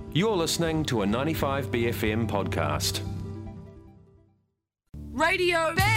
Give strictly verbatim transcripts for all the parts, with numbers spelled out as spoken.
You're listening to a ninety-five B F M podcast. Radio B!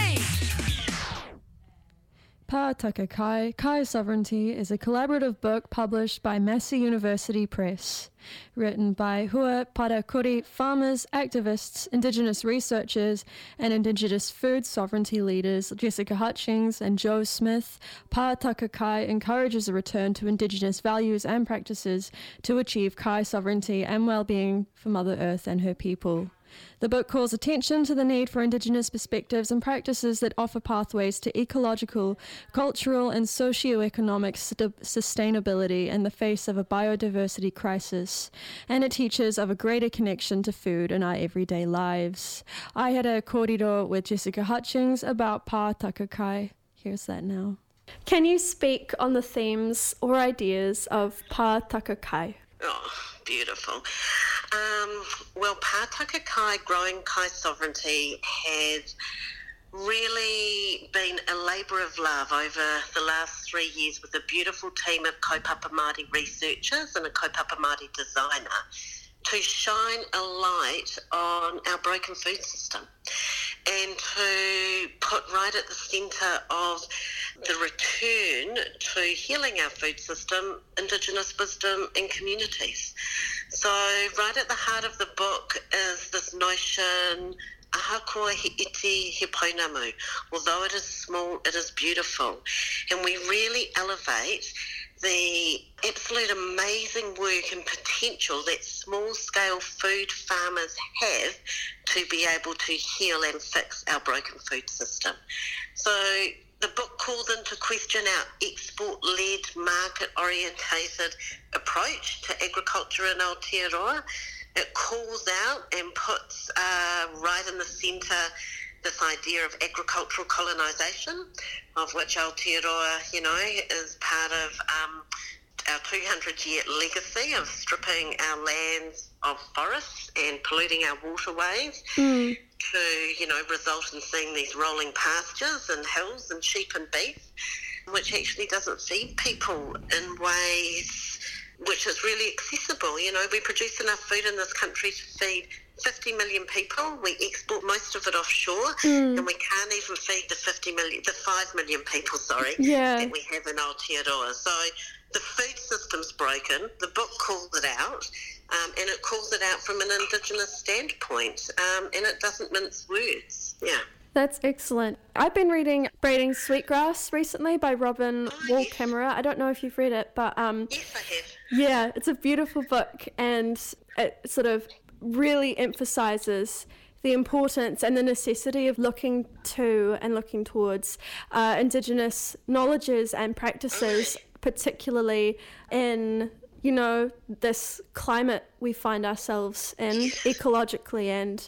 Pātaka Kai, Kai Sovereignty is a collaborative book published by Massey University Press, written by Hua Parakuri farmers, activists, Indigenous researchers, and Indigenous food sovereignty leaders Jessica Hutchings and Joe Smith. Pātaka Kai encourages a return to Indigenous values and practices to achieve Kai sovereignty and well-being for Mother Earth and her people. The book calls attention to the need for Indigenous perspectives and practices that offer pathways to ecological, cultural and socio-economic st- sustainability in the face of a biodiversity crisis, and it teaches of a greater connection to food in our everyday lives. I had a kōrero with Jessica Hutchings about Pātaka Kai. Here's that now. Can you speak on the themes or ideas of Pātaka Kai? Oh, beautiful. Um, well, Pātaka Kai, Growing Kai Sovereignty, has really been a labour of love over the last three years with a beautiful team of kaupapa Māori researchers and a kaupapa Māori designer to shine a light on our broken food system and to put right at the centre of the return to healing our food system, Indigenous wisdom and communities. So right at the heart of the book is this notion, ahakoa he iti he pounamu. Although it is small, it is beautiful. And we really elevate the absolute amazing work and potential that small-scale food farmers have to be able to heal and fix our broken food system. So the book calls into question our export-led, market-orientated approach to agriculture in Aotearoa. It calls out and puts uh, right in the centre this idea of agricultural colonisation, of which Aotearoa, you know, is part of um, our two hundred year legacy of stripping our lands of forests and polluting our waterways mm. to, you know, result in seeing these rolling pastures and hills and sheep and beef, which actually doesn't feed people in ways which is really accessible. You know, we produce enough food in this country to feed fifty million people. We export most of it offshore, mm. and we can't even feed the fifty million, the five million people, sorry, yeah. that we have in Aotearoa. So the food system's broken. The book calls it out, um, and it calls it out from an Indigenous standpoint, um, and it doesn't mince words. Yeah. That's excellent. I've been reading Braiding Sweetgrass recently by Robin oh, Wall yes. Camera. I don't know if you've read it, but um, yes, I have. Yeah, it's a beautiful book, and it sort of really emphasises the importance and the necessity of looking to and looking towards uh, Indigenous knowledges and practices, okay. particularly in, you know, this climate we find ourselves in yes. ecologically and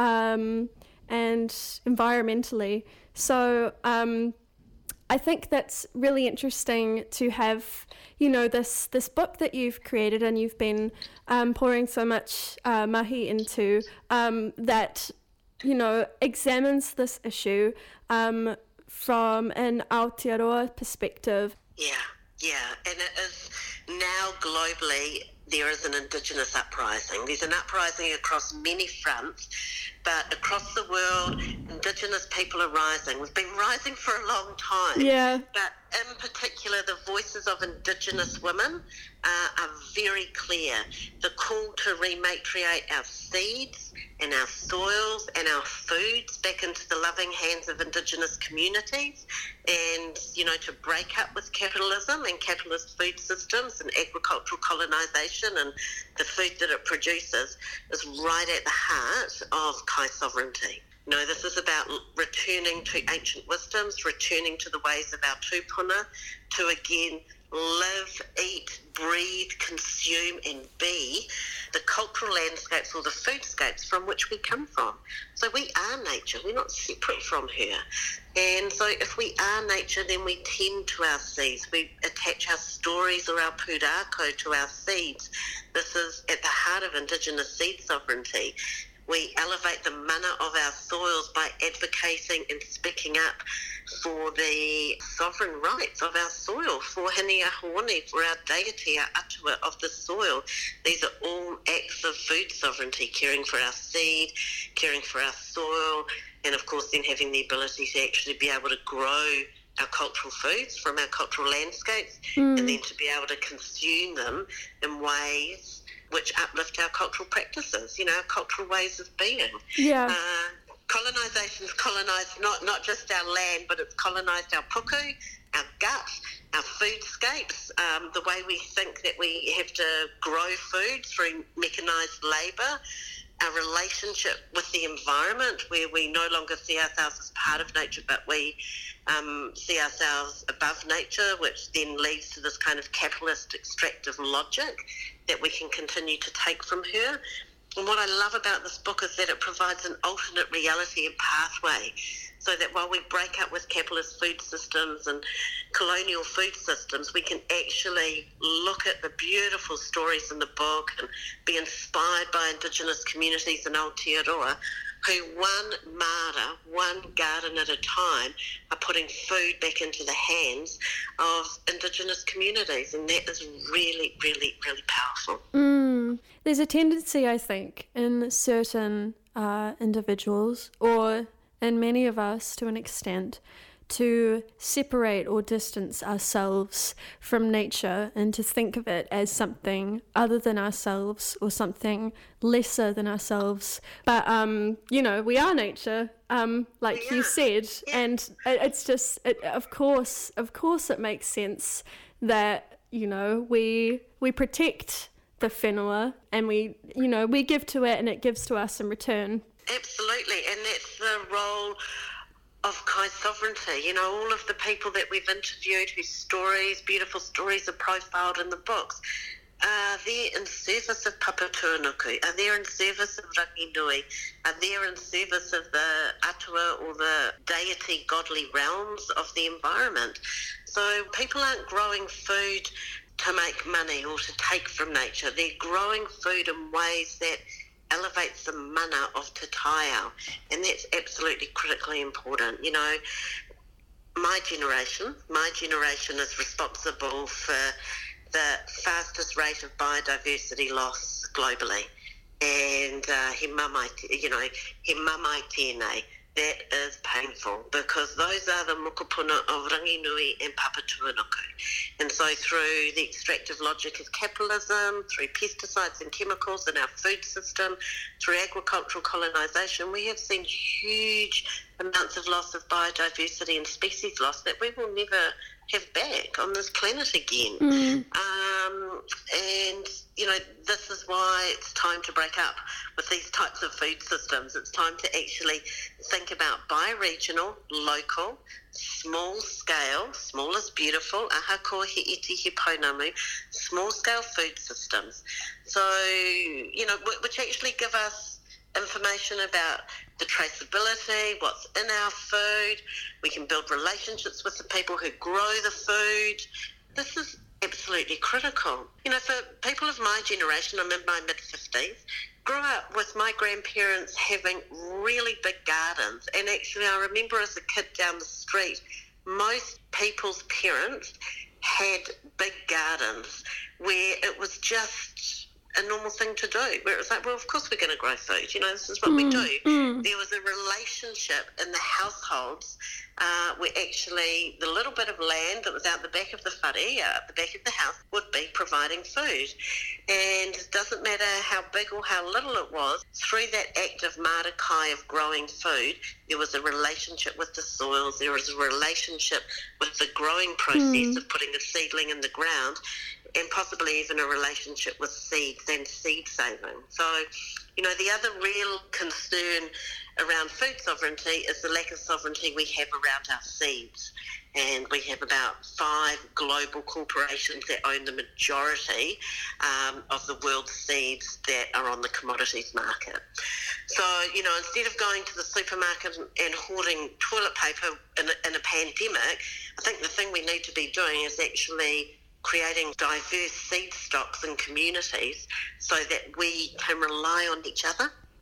um, and environmentally. So um, I think that's really interesting to have, you know, this this book that you've created and you've been um, pouring so much uh, mahi into um, that, you know, examines this issue um, from an Aotearoa perspective. Yeah, yeah, and it is now globally there is an Indigenous uprising. There's an uprising across many fronts, but across the world, Indigenous people are rising. We've been rising for a long time. Yeah. But in particular, the voices of Indigenous women uh, are very clear. The call to rematriate our seeds and our soils and our foods back into the loving hands of Indigenous communities, and, you know, to break up with capitalism and capitalist food systems and agricultural colonisation and the food that it produces is right at the heart of Kai sovereignty. You know, this is about returning to ancient wisdoms, returning to the ways of our tūpuna, to again live, eat, breathe, consume and be the cultural landscapes or the foodscapes from which we come from. So we are nature, we're not separate from her. And so if we are nature, then we tend to our seeds, we attach our stories or our pūrākau to our seeds. This is at the heart of Indigenous seed sovereignty. We elevate the mana of our soils by advocating and speaking up for the sovereign rights of our soil, for Hini Ahawani, for our deity, our atua of the soil. These are all acts of food sovereignty, caring for our seed, caring for our soil, and of course then having the ability to actually be able to grow our cultural foods from our cultural landscapes, mm. and then to be able to consume them in ways which uplift our cultural practices, you know, our cultural ways of being. Yeah. Uh, colonisation's colonised not, not just our land, but it's colonised our puku, our gut, our foodscapes, um, the way we think that we have to grow food through mechanised labour, our relationship with the environment, where we no longer see ourselves as part of nature, but we um, see ourselves above nature, which then leads to this kind of capitalist extractive logic that we can continue to take from her. And what I love about this book is that it provides an alternate reality and pathway, so that while we break up with capitalist food systems and colonial food systems, we can actually look at the beautiful stories in the book and be inspired by Indigenous communities in Aotearoa who one mara, one garden at a time, are putting food back into the hands of Indigenous communities, and that is really, really, really powerful. Mm. There's a tendency, I think, in certain uh, individuals, or in many of us to an extent, to separate or distance ourselves from nature and to think of it as something other than ourselves or something lesser than ourselves. But, um, you know, we are nature, um, like yeah. you said, yeah. and it, it's just, it, of course, of course it makes sense that, you know, we we protect the whenua and we, you know, we give to it and it gives to us in return. Absolutely, and that's the role of Kai sovereignty. You know, all of the people that we've interviewed whose stories, beautiful stories, are profiled in the books, are there in service of Papa Tuanuku, are there in service of Ranginui, are there in service of the atua or the deity godly realms of the environment. So people aren't growing food to make money or to take from nature. They're growing food in ways that elevates the mana of Te Taiao, and that's absolutely critically important. You know, my generation, my generation is responsible for the fastest rate of biodiversity loss globally, and uh, he mamai, you know, he mamai tēnei. That is painful, because those are the mokopuna of Ranginui and Papa Tuanuku. And so through the extractive logic of capitalism, through pesticides and chemicals in our food system, through agricultural colonisation, we have seen huge amounts of loss of biodiversity and species loss that we will never have back on this planet again. Mm. Um, and, you know, this is why it's time to break up with these types of food systems. It's time to actually think about bi-regional, local, small scale, small is beautiful, aha ko he iti he pounamu, small scale food systems. So, you know, which actually give us information about the traceability, what's in our food. We can build relationships with the people who grow the food. This is absolutely critical. You know, for people of my generation, I'm in my mid-fifties, grew up with my grandparents having really big gardens. And actually, I remember as a kid down the street, most people's parents had big gardens where it was just a normal thing to do, where it was like, well, of course we're going to grow food, you know, this is what mm, we do. Mm. There was a relationship in the households uh, where actually the little bit of land that was out the back of the whare, out the back of the house, would be providing food. And it doesn't matter how big or how little it was, through that act of marakai of growing food, there was a relationship with the soils, there was a relationship with the growing process mm. of putting a seedling in the ground, and possibly even a relationship with seeds and seed saving. So, you know, the other real concern around food sovereignty is the lack of sovereignty we have around our seeds. And we have about five global corporations that own the majority um, of the world's seeds that are on the commodities market. So, you know, instead of going to the supermarket and, and hoarding toilet paper in a, in a pandemic, I think the thing we need to be doing is actually creating diverse seed stocks in communities so that we can rely on each other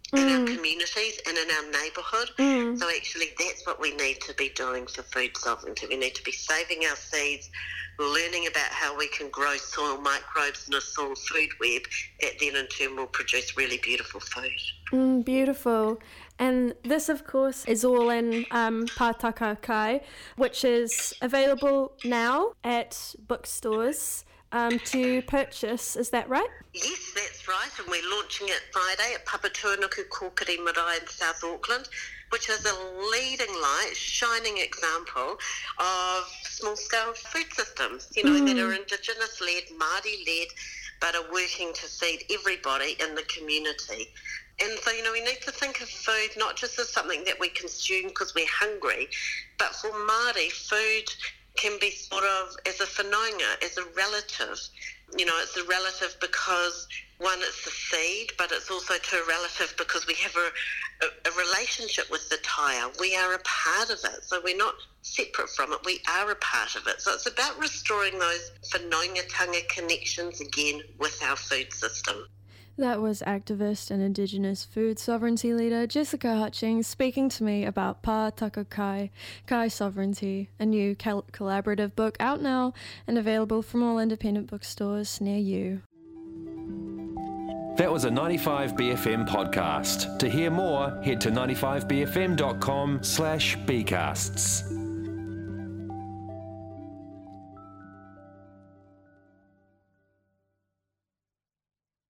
in Mm. our communities and in our neighbourhood. Mm. So actually that's what we need to be doing for food sovereignty. We need to be saving our seeds, learning about how we can grow soil microbes in a soil food web that then in turn will produce really beautiful food. Mm, beautiful. And this, of course, is all in um, Pātaka Kai, which is available now at bookstores um, to purchase. Is that right? Yes, that's right, and we're launching it Friday at Papatūānuku Kōkiri Marae in South Auckland, which is a leading light, shining example of small-scale food systems, you know, mm. that are Indigenous-led, Māori-led, but are working to feed everybody in the community. And so, you know, we need to think of food not just as something that we consume because we're hungry, but for Māori, food can be thought of as a whanaunga, as a relative. You know, it's a relative because, one, it's the seed, but it's also to a relative because we have a, a, a relationship with the taia. We are a part of it, so we're not separate from it. We are a part of it. So it's about restoring those whanaungatanga connections again with our food system. That was activist and Indigenous food sovereignty leader Jessica Hutchings speaking to me about Pātaka Kai, Kai Sovereignty, a new col- collaborative book out now and available from all independent bookstores near you. That was a ninety-five B F M podcast. To hear more, head to ninety-five b f m dot com slash bcasts.